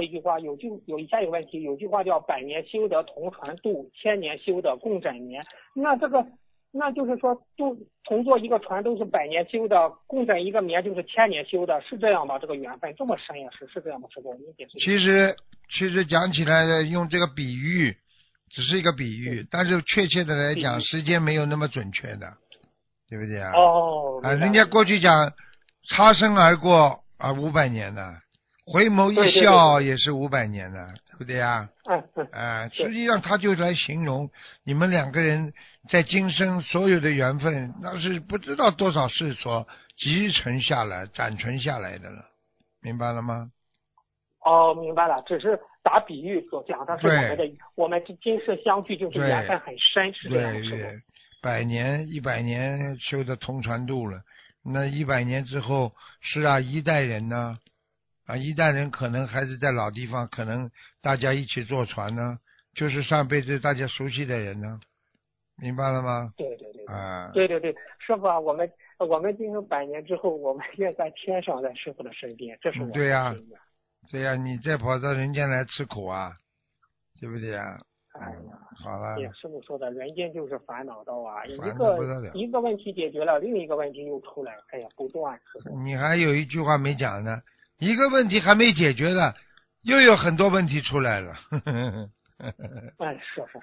一句话，有以下有问题，有句话叫百年修得同船渡，千年修得共枕眠。那就是说同坐一个船都是百年修的，共枕一个眠就是千年修的，是这样吗？这个缘分这么深呀？是这样吗？师傅，您解释。 其实讲起来的，用这个比喻只是一个比喻，但是确切的来讲，时间没有那么准确的，对不对啊？人家过去讲擦身而过啊500年呢，回眸一笑也是500年呢，对不对啊？实际上他就来形容你们两个人在今生所有的缘分，那是不知道多少世所集成下来、攒存下来的了，明白了吗？ 明白了，只是打比喻所讲，但是我们今世相聚就是缘分很深，是这样的，是对，100年修的同船渡了，那100年之后，是啊，一代人呢，一代人可能还是在老地方，可能大家一起坐船呢，就是上辈子大家熟悉的人呢，明白了吗？ 对，师傅啊，我们今后100年之后，我们愿在天上，在师傅的身边，这是我的心愿。 对呀，你再跑到人间来吃苦啊，对不对啊？好了。 师傅说的，人间就是烦恼道啊，一个问题解决了，另一个问题又出来，不断。 你还有一句话没讲呢，一个问题还没解决的，又有很多问题出来了。 是。